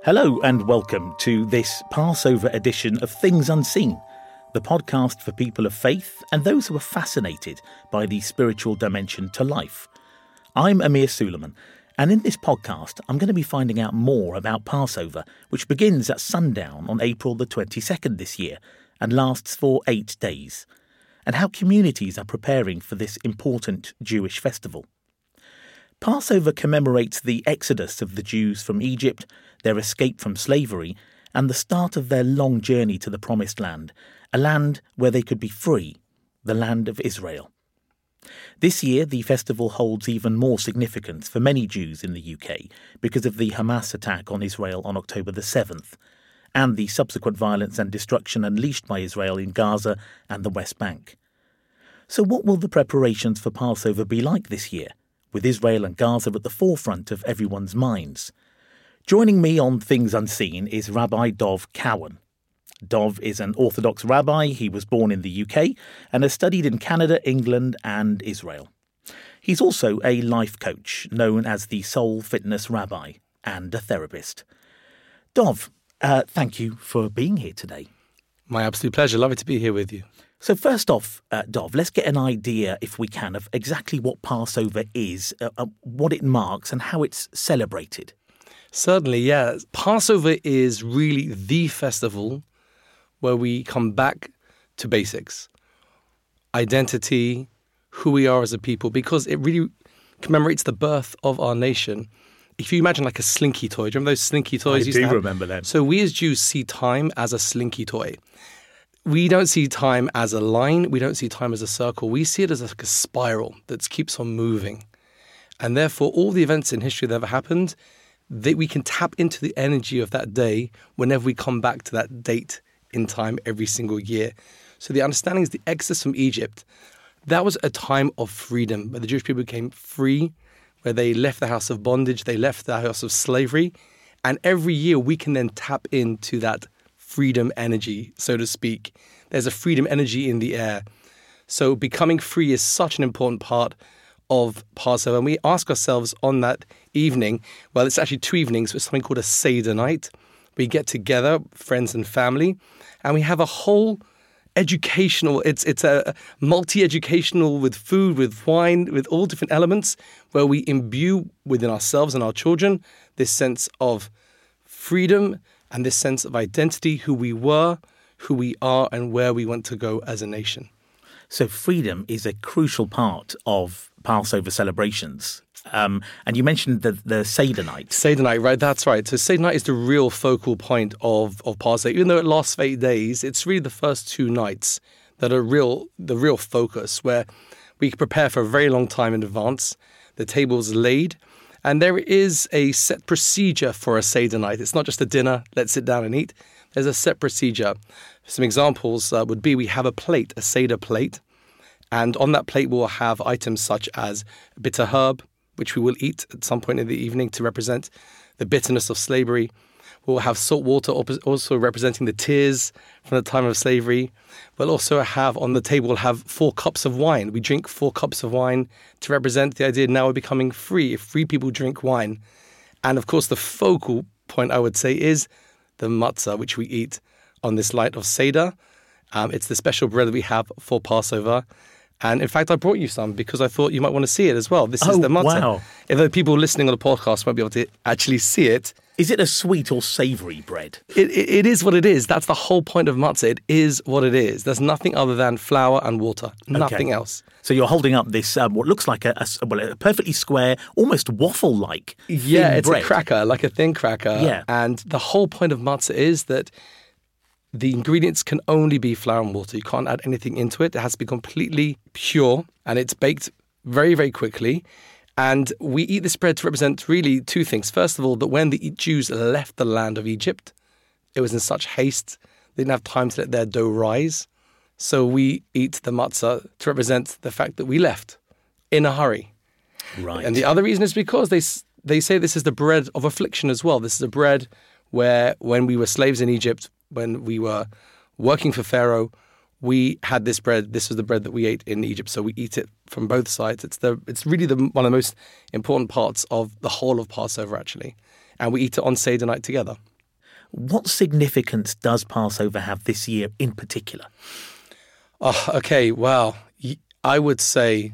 Hello and welcome to this Passover edition of Things Unseen, the podcast for people of faith and those who are fascinated by the spiritual dimension to life. I'm Amir Suleiman, and in this podcast I'm going to be finding out more about Passover, which begins at sundown on April the 22nd this year and lasts for 8 days, and how communities are preparing for this important Jewish festival. Passover commemorates the exodus of the Jews from Egypt, their escape from slavery, and the start of their long journey to the Promised Land, a land where they could be free, the land of Israel. This year, the festival holds even more significance for many Jews in the UK because of the Hamas attack on Israel on October the 7th, and the subsequent violence and destruction unleashed by Israel in Gaza and the West Bank. So what will the preparations for Passover be like this year, with Israel and Gaza at the forefront of everyone's minds? Joining me on Things Unseen is Rabbi Dov Cowan. Dov is an Orthodox rabbi. He was born in the UK and has studied in Canada, England and Israel. He's also a life coach, known as the Soul Fitness Rabbi, and a therapist. Dov, thank you for being here today. My absolute pleasure. Lovely to be here with you. So first off, Dov, let's get an idea, if we can, of exactly what Passover is, what it marks and how it's celebrated. Certainly, yeah. Passover is really the festival where we come back to basics. Identity, who we are as a people, because it really commemorates the birth of our nation. If you imagine like a slinky toy, do you remember those slinky toys? I do remember them. So we as Jews see time as a slinky toy. We don't see time as a line. We don't see time as a circle. We see it as like a spiral that keeps on moving. And therefore, all the events in history that ever happened, we can tap into the energy of that day whenever we come back to that date in time every single year. So the understanding is the exodus from Egypt. That was a time of freedom, where the Jewish people became free, where they left the house of bondage, they left the house of slavery. And every year we can then tap into that freedom energy, so to speak. There's a freedom energy in the air. So becoming free is such an important part of Passover. And we ask ourselves on that evening, well, it's actually 2 evenings, but something called a Seder night. We get together, friends and family, and we have a whole educational, it's a multi-educational with food, with wine, with all different elements, where we imbue within ourselves and our children this sense of freedom and this sense of identity, who we were, who we are, and where we want to go as a nation. So freedom is a crucial part of Passover celebrations. And you mentioned the Seder night. Seder night, right, that's right. So Seder night is the real focal point of Passover. Even though it lasts for 8 days, it's really the first 2 nights that are the real focus, where we prepare for a very long time in advance. The table's laid. And there is a set procedure for a Seder night. It's not just a dinner, let's sit down and eat. There's a set procedure. Some examples would be we have a plate, a Seder plate, and on that plate we'll have items such as a bitter herb, which we will eat at some point in the evening to represent the bitterness of slavery. We'll have salt water, also representing the tears from the time of slavery. We'll also have on the table, we'll have 4 cups of wine. We drink 4 cups of wine to represent the idea now we're becoming free. If free people drink wine. And of course, the focal point, I would say, is the matzah, which we eat on this night of Seder. It's the special bread that we have for Passover. And in fact, I brought you some because I thought you might want to see it as well. This is the matzah. Wow. If the people listening on the podcast won't be able to actually see it. Is it a sweet or savoury bread? It is what it is. That's the whole point of matzah. It is what it is. There's nothing other than flour and water. Nothing else. So you're holding up this, what looks like a perfectly square, almost waffle-like thin it's bread. A cracker, like a thin cracker. Yeah. And the whole point of matzah is that the ingredients can only be flour and water. You can't add anything into it. It has to be completely pure, and it's baked very, very quickly. And we eat this bread to represent really 2 things. First of all, that when the Jews left the land of Egypt, it was in such haste, they didn't have time to let their dough rise. So we eat the matzah to represent the fact that we left in a hurry. Right. And the other reason is because they say this is the bread of affliction as well. This is a bread where when we were slaves in Egypt, when we were working for Pharaoh, we had this bread. This was the bread that we ate in Egypt. So we eat it from both sides. It's really one of the most important parts of the whole of Passover, actually. And we eat it on Seder night together. What significance does Passover have this year in particular? Oh, okay, well, I would say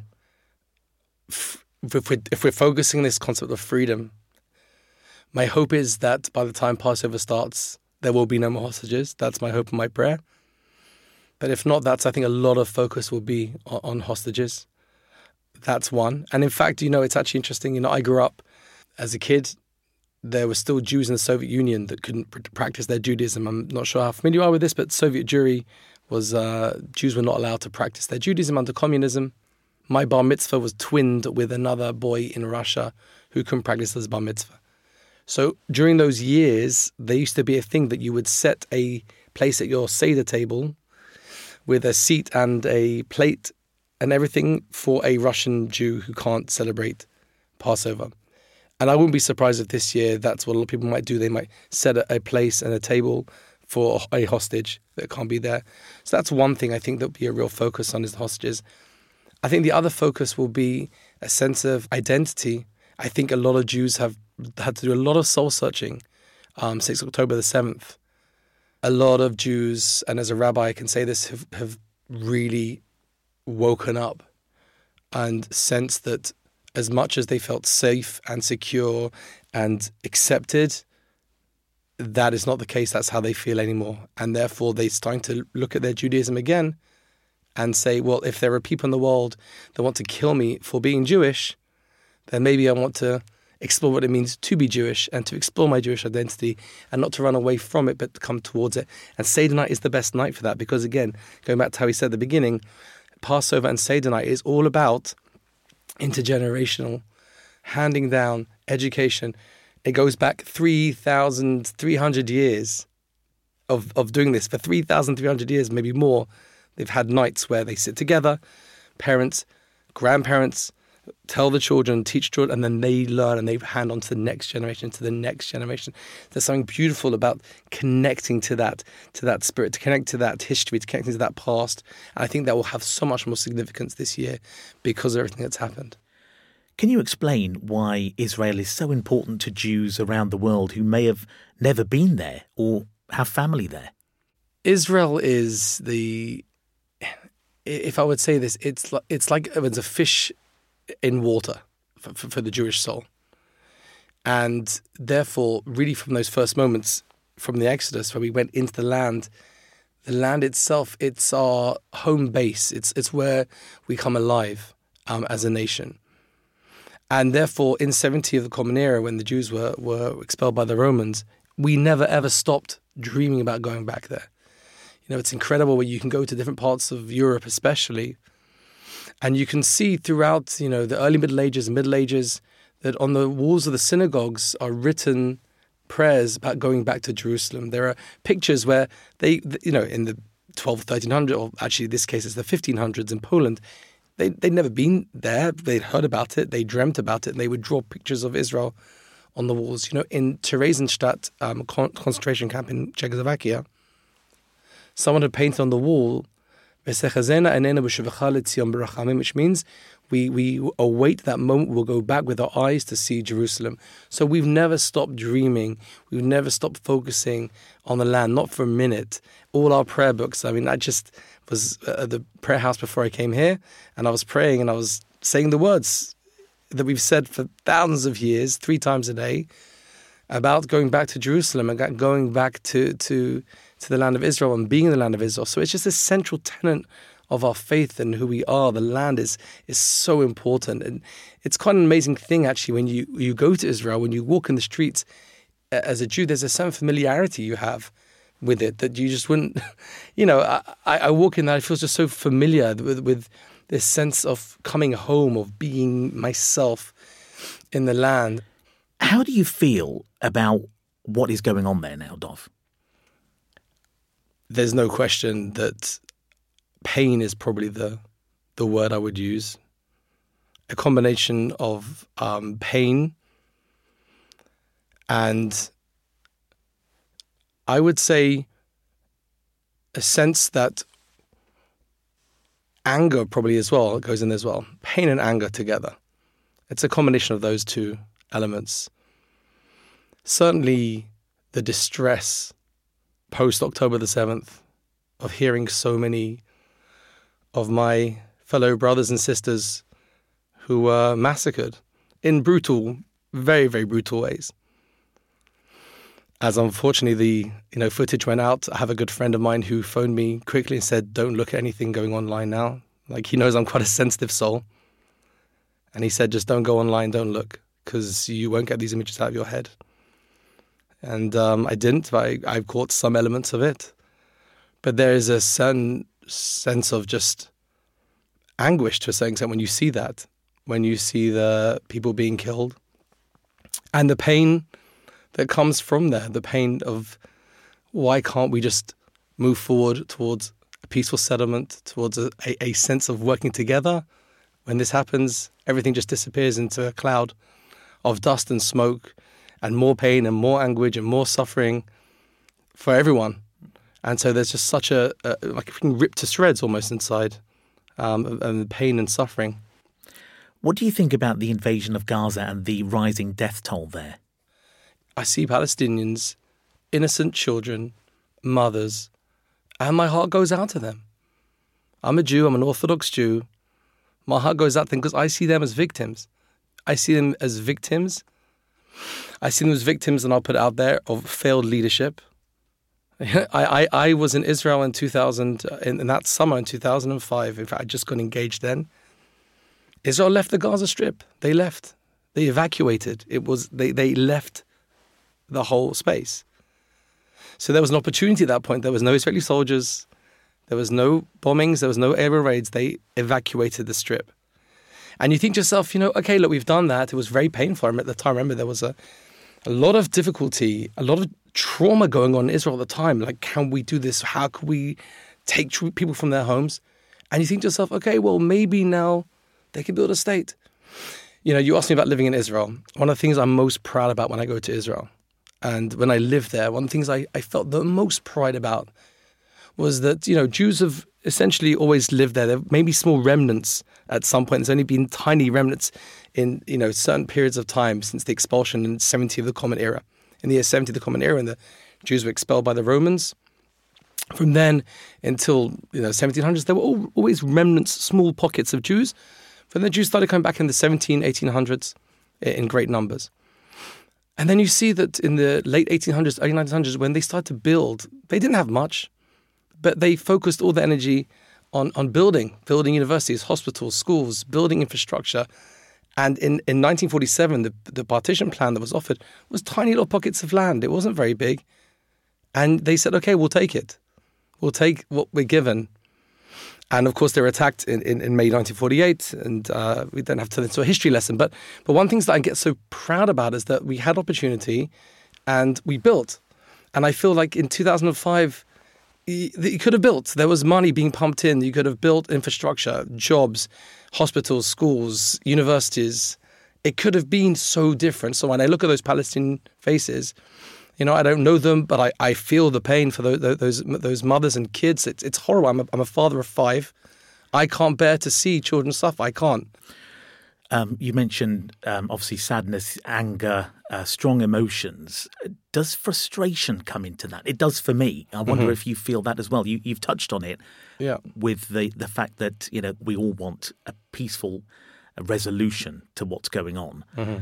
if we're focusing on this concept of freedom, my hope is that by the time Passover starts, there will be no more hostages. That's my hope and my prayer. But if not, I think a lot of focus will be on hostages. That's one. And in fact, it's actually interesting. I grew up as a kid. There were still Jews in the Soviet Union that couldn't practice their Judaism. I'm not sure how familiar you are with this, but Soviet Jewry was Jews were not allowed to practice their Judaism under communism. My bar mitzvah was twinned with another boy in Russia who couldn't practice his bar mitzvah. So during those years, there used to be a thing that you would set a place at your Seder table with a seat and a plate and everything for a Russian Jew who can't celebrate Passover. And I wouldn't be surprised if this year that's what a lot of people might do. They might set a place and a table for a hostage that can't be there. So that's one thing I think there'll be a real focus on is the hostages. I think the other focus will be a sense of identity. I think a lot of Jews have had to do a lot of soul searching since October the 7th. A lot of Jews, and as a rabbi I can say this, have really woken up and sensed that as much as they felt safe and secure and accepted, that is not the case. That's how they feel anymore. And therefore they're starting to look at their Judaism again and say, well, if there are people in the world that want to kill me for being Jewish, then maybe I want to explore what it means to be Jewish and to explore my Jewish identity and not to run away from it, but to come towards it. And Seder night is the best night for that because, again, going back to how he said at the beginning, Passover and Seder night is all about intergenerational, handing down education. It goes back 3,300 years of doing this. For 3,300 years, maybe more, they've had nights where they sit together, parents, grandparents, tell the children, teach children, and then they learn and they hand on to the next generation, to the next generation. There's something beautiful about connecting to that spirit, to connect to that history, to connecting to that past. And I think that will have so much more significance this year because of everything that's happened. Can you explain why Israel is so important to Jews around the world who may have never been there or have family there? Israel is if I would say this, it's like it's a fish in water for the Jewish soul. And therefore, really from those first moments from the Exodus, where we went into the land itself, it's our home base. It's where we come alive as a nation. And therefore, in 70 of the Common Era, when the Jews were expelled by the Romans, we never ever stopped dreaming about going back there. It's incredible where you can go to different parts of Europe especially, and you can see throughout, the early Middle Ages and Middle Ages that on the walls of the synagogues are written prayers about going back to Jerusalem. There are pictures where they in the 1300, or actually in this case it's the 1500s in Poland, they'd never been there. They'd heard about it. They dreamt about it. And they would draw pictures of Israel on the walls. In Theresienstadt, concentration camp in Czechoslovakia, someone had painted on the wall, which means we await that moment. We'll go back with our eyes to see Jerusalem. So we've never stopped dreaming. We've never stopped focusing on the land, not for a minute. All our prayer books, I just was at the prayer house before I came here, and I was praying and I was saying the words that we've said for thousands of years, 3 times a day, about going back to Jerusalem and going back to the land of Israel and being in the land of Israel. So it's just a central tenet of our faith and who we are. The land is so important. And it's quite an amazing thing, actually, when you go to Israel, when you walk in the streets as a Jew, there's a certain familiarity you have with it that you just wouldn't, I walk in there, it feels just so familiar with this sense of coming home, of being myself in the land. How do you feel about what is going on there now, Dov? There's no question that pain is probably the word I would use. A combination of pain and I would say a sense that anger probably as well goes in as well. Pain and anger together. It's a combination of those two elements. Certainly the distress post-October the 7th of hearing so many of my fellow brothers and sisters who were massacred in brutal, very, very brutal ways. As unfortunately the footage went out, I have a good friend of mine who phoned me quickly and said, don't look at anything going online now. Like, he knows I'm quite a sensitive soul. And he said, just don't go online, don't look, because you won't get these images out of your head. And I didn't. I've caught some elements of it. But there is a certain sense of just anguish to a certain extent when you see that, when you see the people being killed. And the pain that comes from there, the pain of why can't we just move forward towards a peaceful settlement, towards a sense of working together. When this happens, everything just disappears into a cloud of dust and smoke and more pain and more anguish and more suffering for everyone. And so there's just such like being ripped to shreds almost inside, and pain and suffering. What do you think about the invasion of Gaza and the rising death toll there? I see Palestinians, innocent children, mothers, and my heart goes out to them. I'm a Jew, I'm an Orthodox Jew. My heart goes out to them because I see them as victims. I see them as victims. I see them as victims, and I'll put it out there, of failed leadership. I was in Israel in 2000, in that summer in 2005. In fact, I just got engaged then. Israel left the Gaza Strip. They left. They evacuated. They left the whole space. So there was an opportunity at that point. There was no Israeli soldiers. There was no bombings. There was no aerial raids. They evacuated the Strip. And you think to yourself, okay, look, we've done that. It was very painful. At the time, remember, there was a lot of difficulty, a lot of trauma going on in Israel at the time. Like, can we do this? How can we take people from their homes? And you think to yourself, okay, well, maybe now they can build a state. You asked me about living in Israel. One of the things I'm most proud about when I go to Israel, and when I lived there, one of the things I felt the most pride about was that, Jews have essentially always lived there. There may be small remnants at some point. There's only been tiny remnants in, certain periods of time since the expulsion in 70 of the Common Era. In the year 70 of the Common Era, when the Jews were expelled by the Romans. From then until, 1700s, there were always remnants, small pockets of Jews. But then the Jews started coming back in the 1800s in great numbers. And then you see that in the late 1800s, early 1900s, when they started to build, they didn't have much, but they focused all their energy on building universities, hospitals, schools, building infrastructure. And in 1947, the partition plan that was offered was tiny little pockets of land. It wasn't very big. And they said, okay, we'll take it. We'll take what we're given. And of course, they were attacked in May 1948, and we don't have to turn into a history lesson. But one thing that I get so proud about is that we had opportunity and we built. And I feel like in 2005, you could have built. There was money being pumped in. You could have built infrastructure, jobs, hospitals, schools, universities. It could have been so different. So when I look at those Palestinian faces, I don't know them, but I feel the pain for those mothers and kids. It's horrible. I'm a father of 5. I can't bear to see children suffer. I can't. You mentioned, obviously, sadness, anger, strong emotions. Does frustration come into that? It does for me. I wonder if you feel that as well. You've touched on it with the fact that, we all want a peaceful resolution to what's going on. Mm-hmm.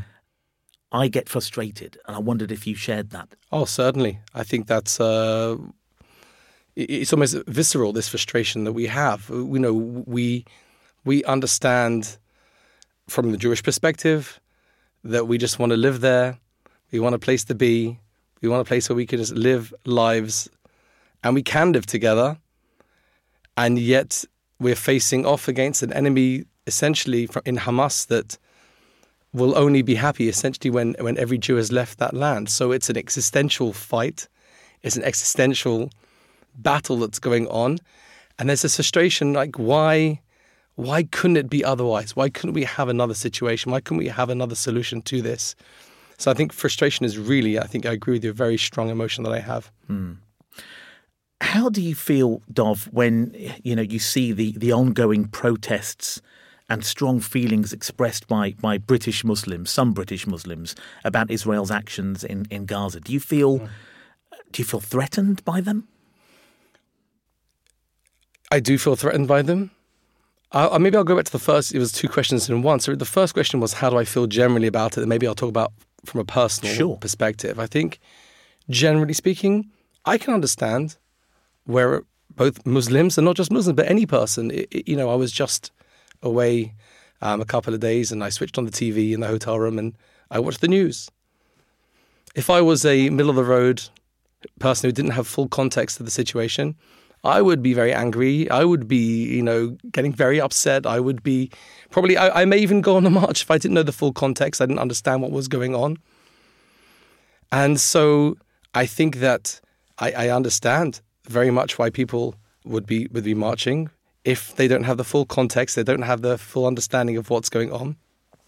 I get frustrated, and I wondered if you shared that. Oh, certainly. I think that's it's almost visceral, this frustration that we have. We understand from the Jewish perspective that we just want to live there. We want a place to be. We want a place where we can just live lives, and we can live together. And yet we're facing off against an enemy, essentially in Hamas, that will only be happy essentially when every Jew has left that land. So it's an existential fight. It's an existential battle that's going on. And there's this frustration, like, why couldn't it be otherwise? Why couldn't we have another situation? Why couldn't we have another solution to this? So I think frustration is really, I agree with you, a very strong emotion that I have. How do you feel, Dov, when you see the ongoing protests and strong feelings expressed by British Muslims, some British Muslims, about Israel's actions in Gaza? Do you feel Do you feel threatened by them? I do feel threatened by them. Maybe I'll go back to the first. It was two questions in one. So the first question was, how do I feel generally about it? And maybe I'll talk about from a personal perspective. I think, generally speaking, I can understand where both Muslims, and not just Muslims, but any person, I was just away a couple of days and I switched on the TV in the hotel room and I watched the news. If I was a middle-of-the-road person who didn't have full context of the situation, I would be very angry. I would be, getting very upset. I would be I may even go on a march if I didn't know the full context. I didn't understand what was going on. And so I think that I understand very much why people would be marching if they don't have the full context, they don't have the full understanding of what's going on.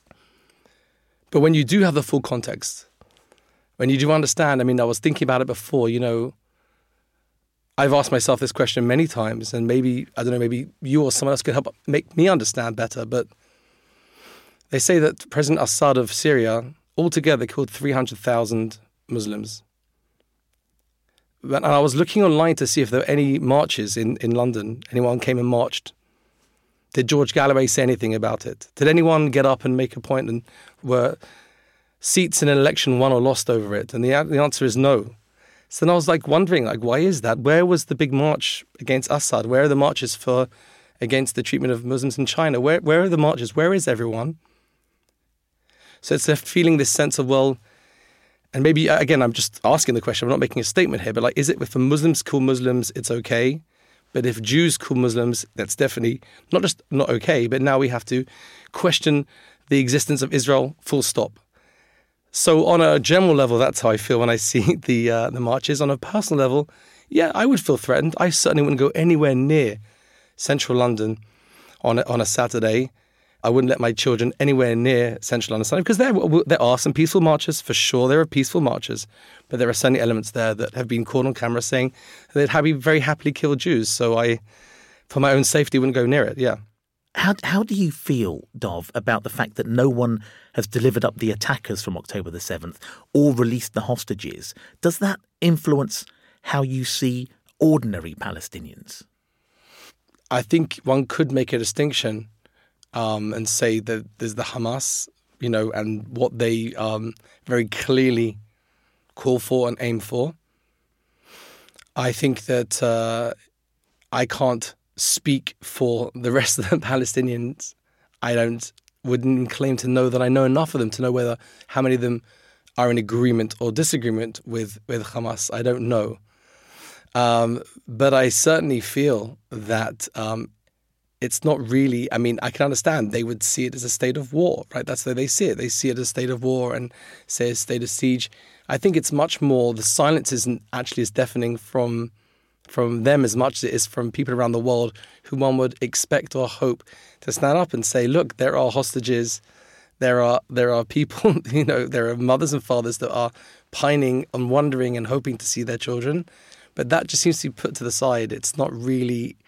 But when you do have the full context, when you do understand, I was thinking about it before, I've asked myself this question many times, and maybe you or someone else could help make me understand better, but they say that President Assad of Syria altogether killed 300,000 Muslims. And I was looking online to see if there were any marches in London. Anyone came and marched. Did George Galloway say anything about it? Did anyone get up and make a point, and were seats in an election won or lost over it? And the answer is no. So then I was wondering, why is that? Where was the big march against Assad? Where are the marches against the treatment of Muslims in China? Where are the marches? Where is everyone? So it's left feeling this sense of, well, and maybe, again, I'm just asking the question, I'm not making a statement here, but is it if the Muslims kill Muslims, it's okay? But if Jews kill Muslims, that's definitely not just not okay, but now we have to question the existence of Israel, full stop. So on a general level, that's how I feel when I see the marches. On a personal level, yeah, I would feel threatened. I certainly wouldn't go anywhere near central London on a Saturday. I wouldn't let my children anywhere near central London Sunday, because there are some peaceful marches, for sure. There are peaceful marches, but there are certainly elements there that have been caught on camera saying they'd very happily kill Jews. So I, for my own safety, wouldn't go near it, yeah. How do you feel, Dov, about the fact that no one has delivered up the attackers from October the 7th or released the hostages? Does that influence how you see ordinary Palestinians? I think one could make a distinction and say that there's the Hamas, and what they very clearly call for and aim for. I think that I can't speak for the rest of the Palestinians. I wouldn't claim to know that I know enough of them to know how many of them are in agreement or disagreement with Hamas. I don't know. But I certainly feel that it's not really, I can understand they would see it as a state of war, right? That's the way they see it. They see it as a state of war and say a state of siege. I think it's much more, the silence isn't actually as deafening from them as much as it is from people around the world who one would expect or hope to stand up and say, look, there are hostages, there are people, there are mothers and fathers that are pining and wondering and hoping to see their children. But that just seems to be put to the side. It's not really,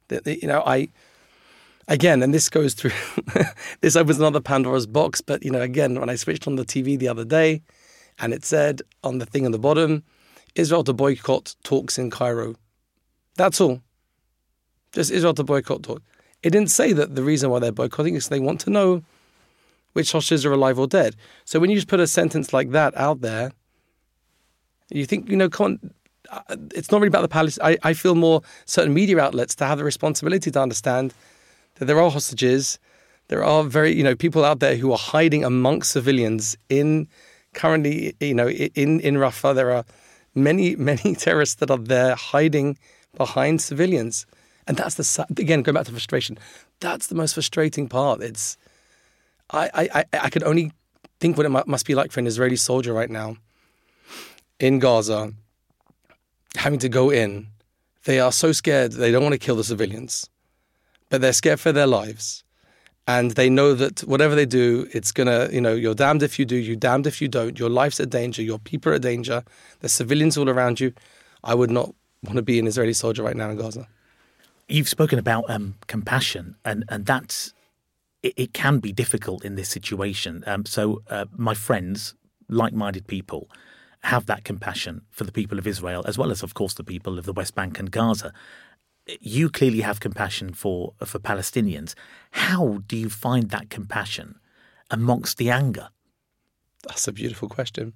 again, and this goes through, this opens another Pandora's box, but, again, when I switched on the TV the other day and it said on the thing on the bottom, Israel to boycott talks in Cairo. That's all. Just Israel to boycott talk. It didn't say that the reason why they're boycotting is they want to know which hostages are alive or dead. So when you just put a sentence like that out there, you think, come on, it's not really about the Palestinians. I feel more certain media outlets to have the responsibility to understand that there are hostages. There are people out there who are hiding amongst civilians currently, in Rafah. There are many, many terrorists that are there hiding behind civilians. And that's again, going back to frustration, that's the most frustrating part. It's, I could only think what it must be like for an Israeli soldier right now in Gaza, having to go in. They are so scared, they don't want to kill the civilians, but they're scared for their lives. And they know that whatever they do, it's going to, you're damned if you do, you're damned if you don't. Your life's at danger, your people are at danger. There's civilians all around you. I would not want to be an Israeli soldier right now in Gaza. You've spoken about compassion, and that's, it can be difficult in this situation. So my friends, like-minded people, have that compassion for the people of Israel, as well as, of course, the people of the West Bank and Gaza. You clearly have compassion for Palestinians. How do you find that compassion amongst the anger? That's a beautiful question.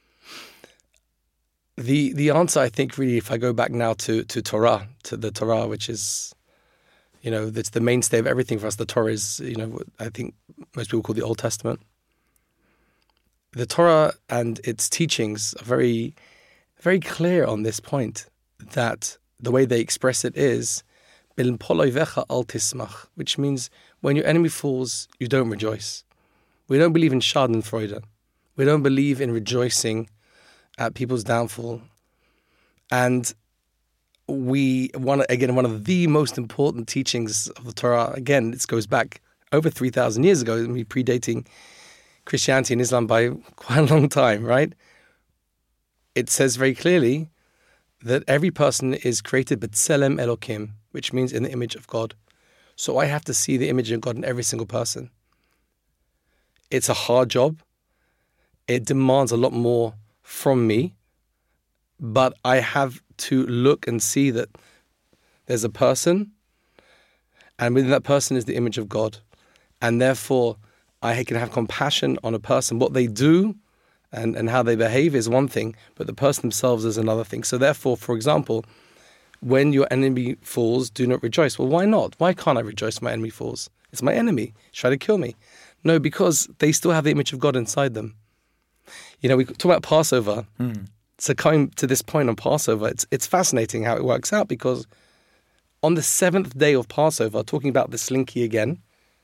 The answer, I think, really, if I go back now to Torah, to the Torah, which is, that's the mainstay of everything for us. The Torah is, I think most people call the Old Testament. The Torah and its teachings are very, very clear on this point, that the way they express it is, Bil poloivecha al tismach, which means when your enemy falls, you don't rejoice. We don't believe in schadenfreude. We don't believe in rejoicing at people's downfall. And one of the most important teachings of the Torah, again, this goes back over 3,000 years ago, predating Christianity and Islam by quite a long time, right? It says very clearly that every person is created b'tselem Elokim, which means in the image of God. So I have to see the image of God in every single person. It's a hard job. It demands a lot more from me, but I have to look and see that there's a person, and within that person is the image of God. And therefore, I can have compassion on a person. What they do and how they behave is one thing, but the person themselves is another thing. So therefore, for example, when your enemy falls, do not rejoice. Well, why not? Why can't I rejoice when my enemy falls? It's my enemy. He's trying to kill me. No, because they still have the image of God inside them. We talk about Passover. So coming to this point on Passover, it's fascinating how it works out, because on the 7th day of Passover, talking about the slinky again,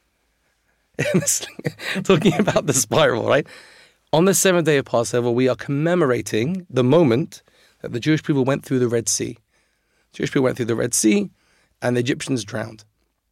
talking about the spiral, right? On the 7th day of Passover, we are commemorating the moment that the Jewish people went through the Red Sea. Jewish people went through the Red Sea and the Egyptians drowned.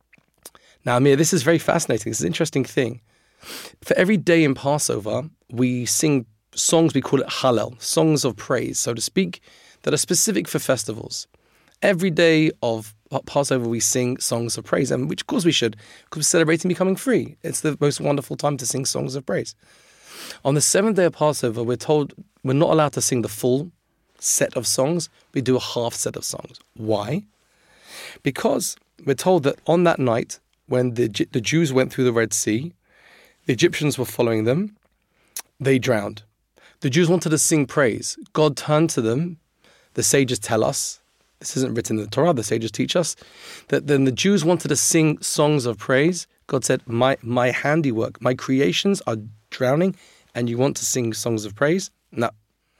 Now, Amir, this is very fascinating. This is an interesting thing. For every day in Passover, we sing songs, we call it Hallel, songs of praise, so to speak, that are specific for festivals. Every day of Passover, we sing songs of praise, and which, of course, we should, because we're celebrating becoming free. It's the most wonderful time to sing songs of praise. On the 7th day of Passover, we're told we're not allowed to sing the full set of songs. We do a half set of songs. Why? Because we're told that on that night, when the Jews went through the Red Sea, the Egyptians were following them, they drowned. The Jews wanted to sing praise. God turned to them. The sages tell us, this isn't written in the Torah, the sages teach us, that then the Jews wanted to sing songs of praise. God said, my handiwork, my creations are drowning, and you want to sing songs of praise? No.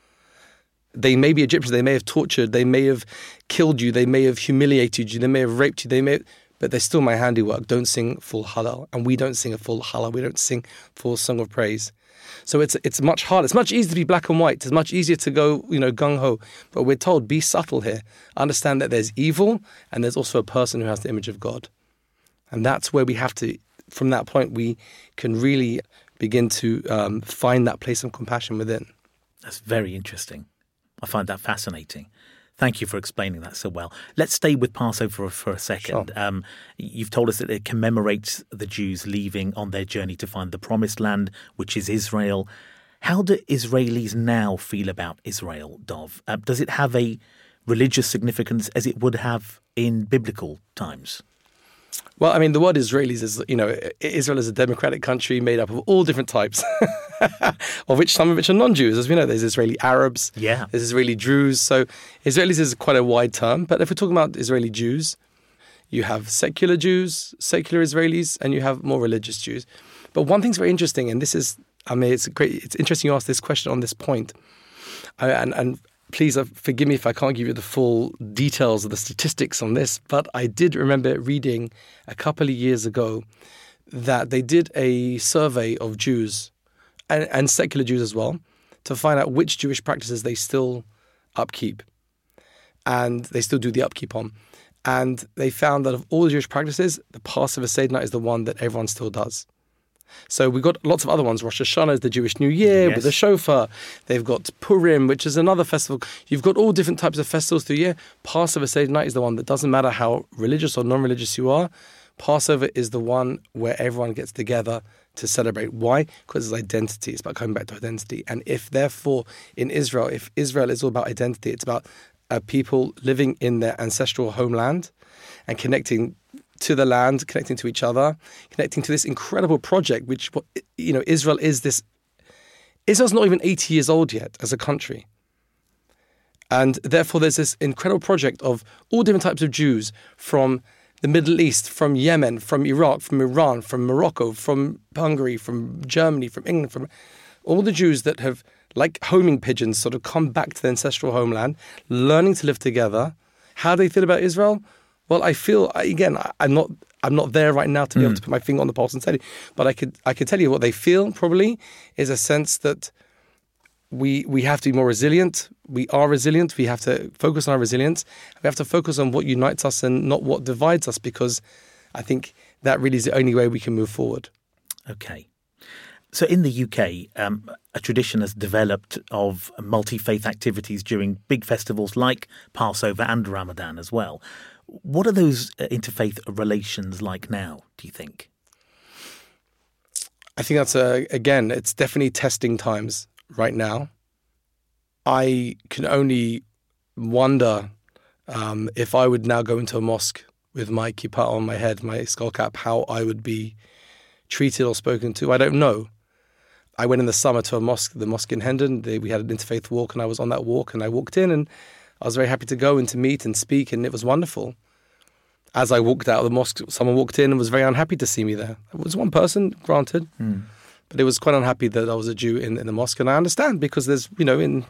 They may be Egyptians, they may have tortured, they may have killed you, they may have humiliated you, they may have raped you, but they're still my handiwork. Don't sing full Hallel. And we don't sing a full Hallel. We don't sing full song of praise. So it's much harder. It's much easier to be black and white. It's much easier to go, gung-ho. But we're told, be subtle here. Understand that there's evil and there's also a person who has the image of God. And that's where we have to, from that point, we can really begin to find that place of compassion within. That's very interesting. I find that fascinating. Thank you for explaining that so well. Let's stay with Passover for a second. Sure. You've told us that it commemorates the Jews leaving on their journey to find the Promised Land, which is Israel. How do Israelis now feel about Israel, Dov? Does it have a religious significance as it would have in biblical times? Well, I mean, the word Israelis is, Israel is a democratic country made up of all different types, some of which are non-Jews. As we know, there's Israeli Arabs, there's Israeli Druze. So Israelis is quite a wide term. But if we're talking about Israeli Jews, you have secular Jews, secular Israelis, and you have more religious Jews. But one thing's very interesting, and this is, it's interesting you ask this question on this point. And please forgive me if I can't give you the full details of the statistics on this, but I did remember reading a couple of years ago that they did a survey of Jews and secular Jews as well to find out which Jewish practices they still upkeep and they still do the upkeep on. And they found that of all the Jewish practices, the Passover Seder night is the one that everyone still does. So we've got lots of other ones. Rosh Hashanah is the Jewish New Year with the shofar. They've got Purim, which is another festival. You've got all different types of festivals through the year. Passover Seder night is the one that doesn't matter how religious or non-religious you are. Passover is the one where everyone gets together to celebrate. Why? Because it's identity. It's about coming back to identity. And if therefore in Israel, if Israel is all about identity, it's about people living in their ancestral homeland and connecting to the land, connecting to each other, connecting to this incredible project, which, Israel is this. Israel's not even 80 years old yet as a country. And therefore there's this incredible project of all different types of Jews from the Middle East, from Yemen, from Iraq, from Iran, from Morocco, from Hungary, from Germany, from England, from all the Jews that have, like homing pigeons, sort of come back to their ancestral homeland, learning to live together. How do they feel about Israel? Well, I feel, again, I'm not there right now to be able to put my finger on the pulse and tell you, but I could tell you what they feel probably is a sense that we have to be more resilient. We are resilient. We have to focus on our resilience. We have to focus on what unites us and not what divides us, because I think that really is the only way we can move forward. Okay. So in the UK, a tradition has developed of multi-faith activities during big festivals like Passover and Ramadan as well. What are those interfaith relations like now, do you think? I think that's, again, it's definitely testing times right now. I can only wonder if I would now go into a mosque with my kippah on my head, my skull cap, how I would be treated or spoken to. I don't know. I went in the summer to a mosque, the mosque in Hendon. We had an interfaith walk, and I was on that walk, and I walked in, and I was very happy to go and to meet and speak, and it was wonderful. As I walked out of the mosque, someone walked in and was very unhappy to see me there. It was one person, granted, but it was quite unhappy that I was a Jew in the mosque, and I understand, because there's one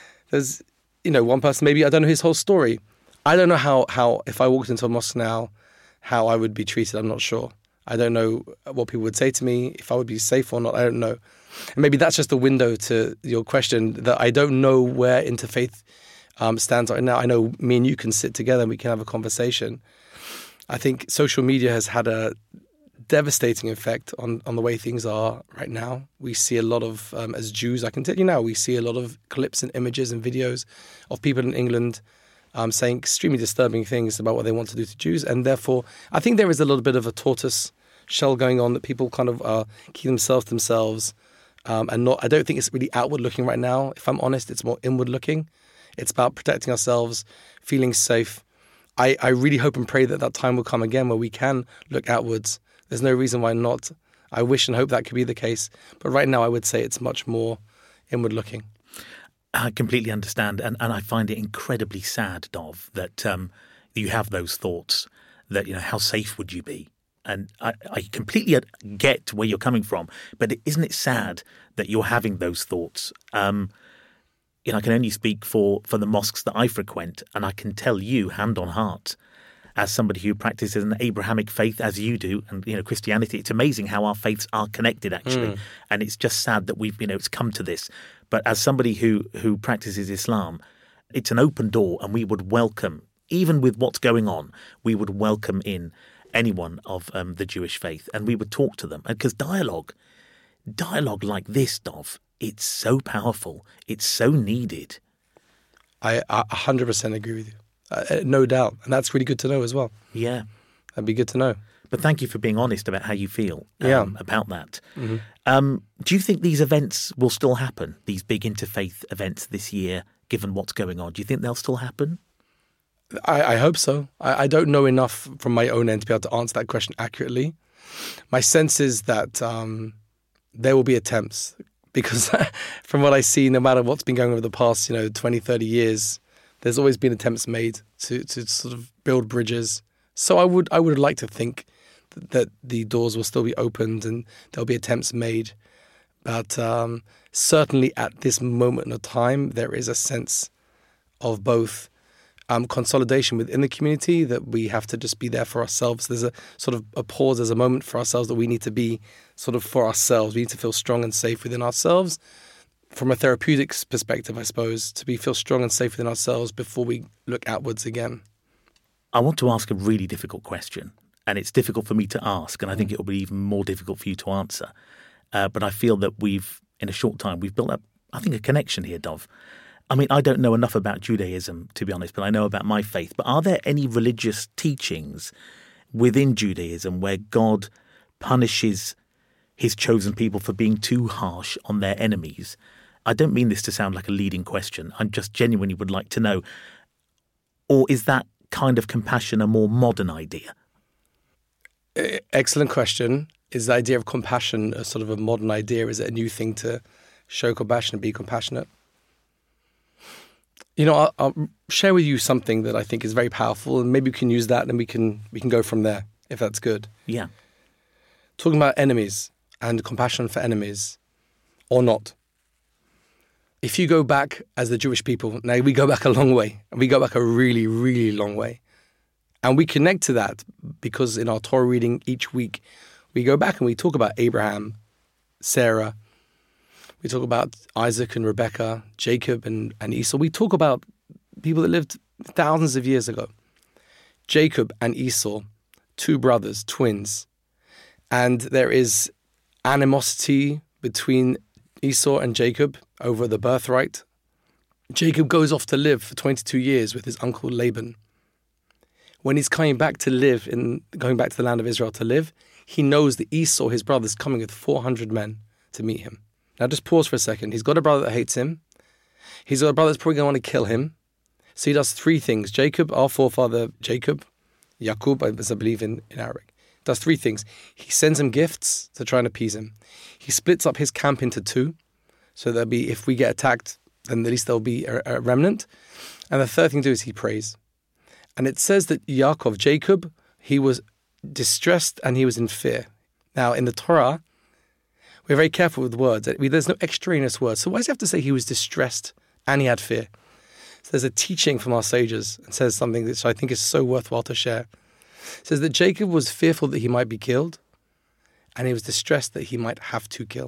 person, maybe I don't know his whole story. I don't know how if I walked into a mosque now, how I would be treated. I'm not sure. I don't know what people would say to me, if I would be safe or not. I don't know. And maybe that's just a window to your question, that I don't know where interfaith stands right now. I know me and you can sit together and we can have a conversation. I think social media has had a devastating effect on the way things are right now. We see a lot of, as Jews, I can tell you now, we see a lot of clips and images and videos of people in England saying extremely disturbing things about what they want to do to Jews. And therefore, I think there is a little bit of a tortoise shell going on, that people kind of keep themselves and not. I don't think it's really outward looking right now. If I'm honest, it's more inward looking. It's about protecting ourselves, feeling safe. I really hope and pray that time will come again where we can look outwards. There's no reason why not. I wish and hope that could be the case. But right now I would say it's much more inward looking. I completely understand. And I find it incredibly sad, Dov, that you have those thoughts, that, how safe would you be? And I completely get where you're coming from. But isn't it sad that you're having those thoughts? I can only speak for the mosques that I frequent, and I can tell you, hand on heart, as somebody who practices an Abrahamic faith as you do, and Christianity, it's amazing how our faiths are connected, actually. And it's just sad that we've it's come to this. But as somebody who practices Islam, it's an open door, and we would welcome, even with what's going on, we would welcome in anyone of the Jewish faith, and we would talk to them. Because dialogue like this, Dov, it's so powerful. It's so needed. I 100% agree with you. No doubt. And that's really good to know as well. Yeah. That'd be good to know. But thank you for being honest about how you feel about that. Mm-hmm. Do you think these events will still happen, these big interfaith events this year, given what's going on? Do you think they'll still happen? I hope so. I don't know enough from my own end to be able to answer that question accurately. My sense is that there will be attempts, because from what I see, no matter what's been going on over the past 20, 30 years, there's always been attempts made to sort of build bridges. So I would like to think that the doors will still be opened and there'll be attempts made. But certainly at this moment in time, there is a sense of both consolidation within the community, that we have to just be there for ourselves. There's a sort of a pause, there's a moment for ourselves that we need to be sort of for ourselves. We need to feel strong and safe within ourselves. From a therapeutics perspective, I suppose, to feel strong and safe within ourselves before we look outwards again. I want to ask a really difficult question, and it's difficult for me to ask, and I think it will be even more difficult for you to answer. But I feel that in a short time, we've built up, I think, a connection here, Dov. I mean, I don't know enough about Judaism, to be honest, but I know about my faith. But are there any religious teachings within Judaism where God punishes his chosen people for being too harsh on their enemies? I don't mean this to sound like a leading question. I just genuinely would like to know. Or is that kind of compassion a more modern idea? Excellent question. Is the idea of compassion a sort of a modern idea? Is it a new thing to show compassion and be compassionate? I'll share with you something that I think is very powerful, and maybe we can use that and we can go from there, if that's good. Yeah. Talking about enemies and compassion for enemies, or not. If you go back as the Jewish people, now we go back a long way, and we go back a really, really long way. And we connect to that because in our Torah reading each week, we go back and we talk about Abraham, Sarah, we talk about Isaac and Rebekah, Jacob and Esau. We talk about people that lived thousands of years ago. Jacob and Esau, two brothers, twins. And there is animosity between Esau and Jacob over the birthright. Jacob goes off to live for 22 years with his uncle Laban. When he's going back to the land of Israel to live, he knows that Esau, his brother, is coming with 400 men to meet him. Now just pause for a second. He's got a brother that hates him. He's got a brother that's probably going to want to kill him. So he does three things. Jacob, our forefather Jacob, Yaqub, as I believe in Arabic, does three things. He sends him gifts to try and appease him. He splits up his camp into two. So there'll be, if we get attacked, then at least there'll be a remnant. And the third thing to do is he prays. And it says that Jacob, he was distressed and he was in fear. Now, in the Torah, we're very careful with words. There's no extraneous words. So why does he have to say he was distressed and he had fear? So there's a teaching from our sages and says something which I think is so worthwhile to share. It says that Jacob was fearful that he might be killed and he was distressed that he might have to kill.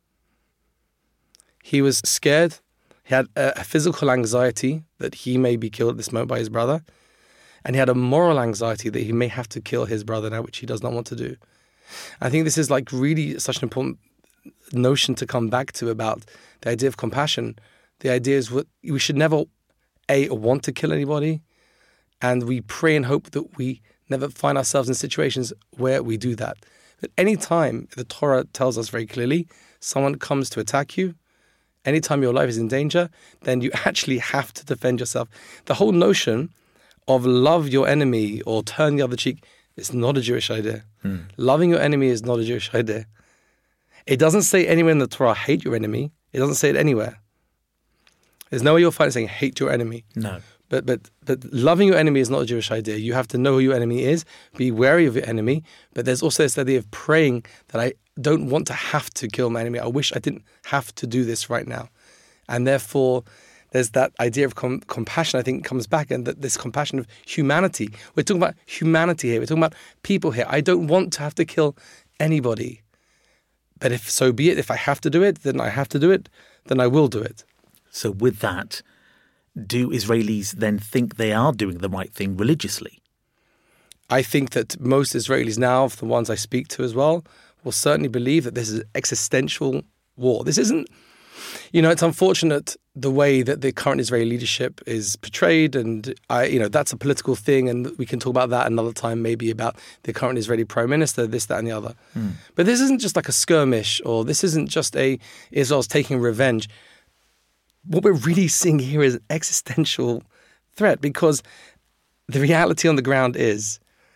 He was scared. He had a physical anxiety that he may be killed at this moment by his brother. And he had a moral anxiety that he may have to kill his brother now, which he does not want to do. I think this is like really such an important notion to come back to about the idea of compassion. The idea is we should never, want to kill anybody. And we pray and hope that we never find ourselves in situations where we do that. But any time, the Torah tells us very clearly, someone comes to attack you, anytime your life is in danger, then you actually have to defend yourself. The whole notion of love your enemy or turn the other cheek is not a Jewish idea. Loving your enemy is not a Jewish idea. It doesn't say anywhere in the Torah, hate your enemy. It doesn't say it anywhere. There's nowhere you'll find it saying, hate your enemy. No. But loving your enemy is not a Jewish idea. You have to know who your enemy is, be wary of your enemy. But there's also this idea of praying that I don't want to have to kill my enemy. I wish I didn't have to do this right now. And therefore, there's that idea of compassion, I think, comes back, and that this compassion of humanity. We're talking about humanity here. We're talking about people here. I don't want to have to kill anybody. But if so be it, if I have to do it, then I have to do it, then I will do it. So with that, do Israelis then think they are doing the right thing religiously? I think that most Israelis now, the ones I speak to as well, will certainly believe that this is an existential war. This isn't, it's unfortunate the way that the current Israeli leadership is portrayed, and that's a political thing, and we can talk about that another time, maybe about the current Israeli prime minister, this, that, and the other. But this isn't just like a skirmish, or this isn't just Israel's taking revenge. What we're really seeing here is an existential threat, because the reality on the ground is,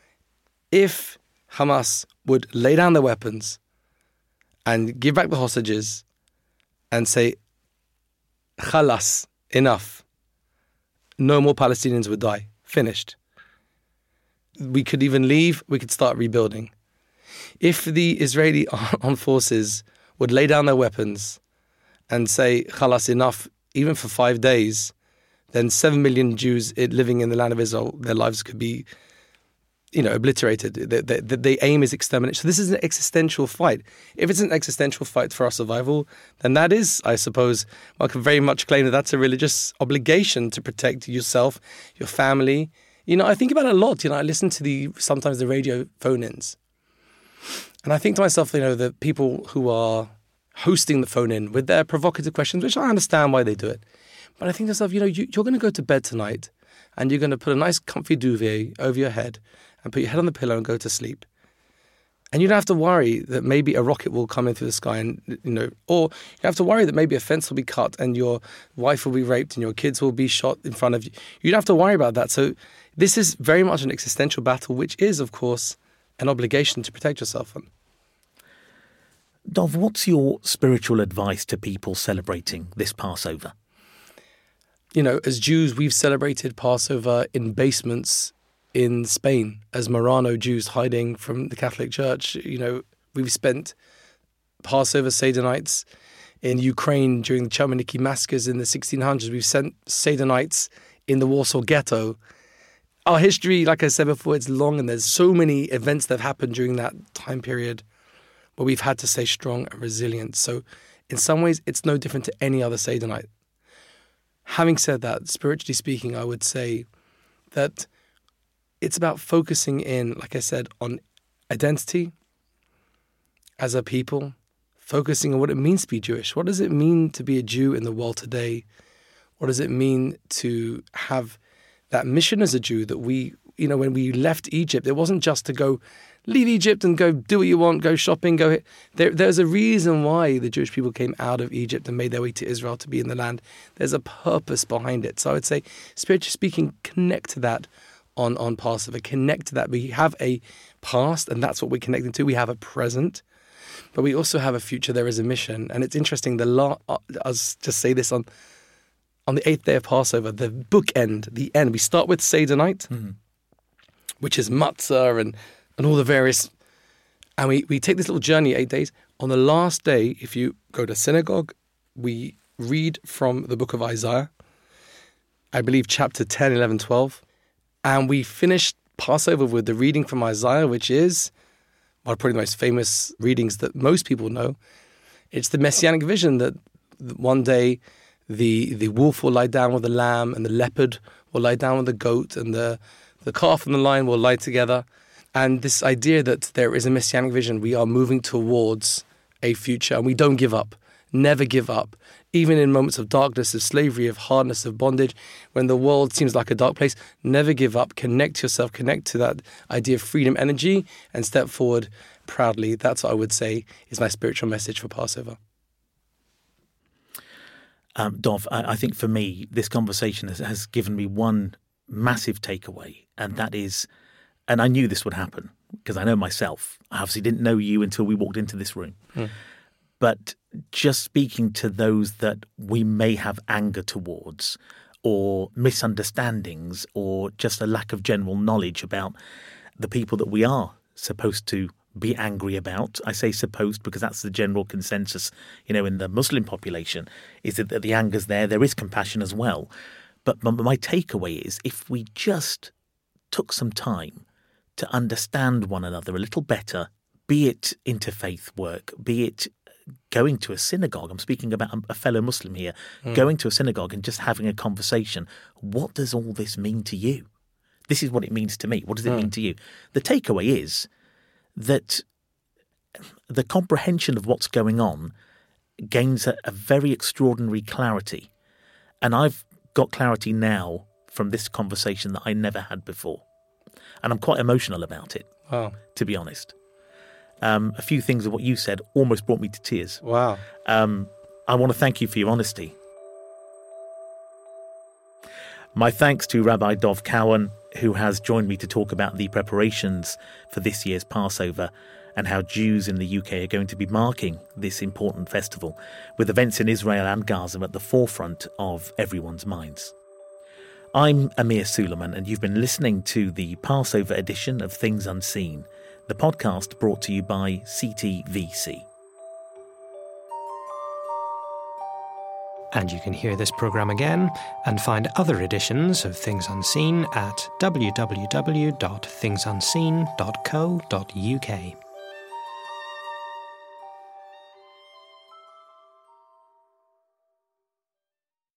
if Hamas would lay down their weapons and give back the hostages and say, Khalas, enough, no more Palestinians would die, finished. We could even leave, we could start rebuilding. If the Israeli armed forces would lay down their weapons and say, Khalas, enough, even for 5 days, then 7 million Jews living in the land of Israel, their lives could be obliterated. The aim is extermination. So this is an existential fight. If it's an existential fight for our survival, then that is, I suppose, one can very much claim that that's a religious obligation to protect yourself, your family. I think about it a lot. I listen to sometimes the radio phone-ins. And I think to myself, the people who are hosting the phone-in with their provocative questions, which I understand why they do it. But I think to myself, you're going to go to bed tonight and you're going to put a nice comfy duvet over your head and put your head on the pillow and go to sleep. And you don't have to worry that maybe a rocket will come in through the sky and, or you have to worry that maybe a fence will be cut and your wife will be raped and your kids will be shot in front of you. You don't have to worry about that. So this is very much an existential battle, which is, of course, an obligation to protect yourself on. Dov, what's your spiritual advice to people celebrating this Passover? As Jews, we've celebrated Passover in basements in Spain as Marrano Jews hiding from the Catholic Church. We've spent Passover Seder nights in Ukraine during the Chmelnytsky massacres in the 1600s. We've sent Seder nights in the Warsaw Ghetto. Our history, like I said before, it's long, and there's so many events that have happened during that time period where we've had to stay strong and resilient. So in some ways, it's no different to any other Seder night. Having said that, spiritually speaking, I would say that it's about focusing in, like I said, on identity as a people, focusing on what it means to be Jewish. What does it mean to be a Jew in the world today? What does it mean to have that mission as a Jew that we, when we left Egypt, it wasn't just to go leave Egypt and go do what you want, go shopping, go here. There's a reason why the Jewish people came out of Egypt and made their way to Israel to be in the land. There's a purpose behind it. So I would say, spiritually speaking, connect to that on Passover, connect to that. We have a past, and that's what we're connecting to. We have a present, but we also have a future. There is a mission. And it's interesting, I'll just say this on the 8th day of Passover, the bookend, the end. We start with Seder night, which is matzah and all the various, and we take this little journey, 8 days. On the last day, if you go to synagogue, we read from the book of Isaiah, I believe chapter 10, 11, 12. And we finished Passover with the reading from Isaiah, which is one of probably the most famous readings that most people know. It's the messianic vision that one day the wolf will lie down with the lamb, and the leopard will lie down with the goat, and the calf and the lion will lie together. And this idea that there is a messianic vision, we are moving towards a future, and we don't give up. Never give up. Even in moments of darkness, of slavery, of hardness, of bondage, when the world seems like a dark place, never give up. Connect to yourself, connect to that idea of freedom energy, and step forward proudly. That's what I would say is my spiritual message for Passover. Dov, I think for me, this conversation has given me one massive takeaway, and that is, and I knew this would happen because I know myself. I obviously didn't know you until we walked into this room. But just speaking to those that we may have anger towards, or misunderstandings, or just a lack of general knowledge about the people that we are supposed to be angry about. I say supposed because that's the general consensus, in the Muslim population, is that the anger's there. There is compassion as well. But my takeaway is, if we just took some time to understand one another a little better, be it interfaith work, be it going to a synagogue. I'm speaking about a fellow Muslim here, going to a synagogue and just having a conversation. What does all this mean to you? This is what it means to me. What does it mean to you? The takeaway is that the comprehension of what's going on gains a very extraordinary clarity. And I've got clarity now from this conversation that I never had before. And I'm quite emotional about it, to be honest. A few things of what you said almost brought me to tears. Wow. I want to thank you for your honesty. My thanks to Rabbi Dov Cowan, who has joined me to talk about the preparations for this year's Passover and how Jews in the UK are going to be marking this important festival, with events in Israel and Gaza at the forefront of everyone's minds. I'm Amir Suleiman, and you've been listening to the Passover edition of Things Unseen, the podcast brought to you by CTVC. And you can hear this programme again and find other editions of Things Unseen at www.thingsunseen.co.uk.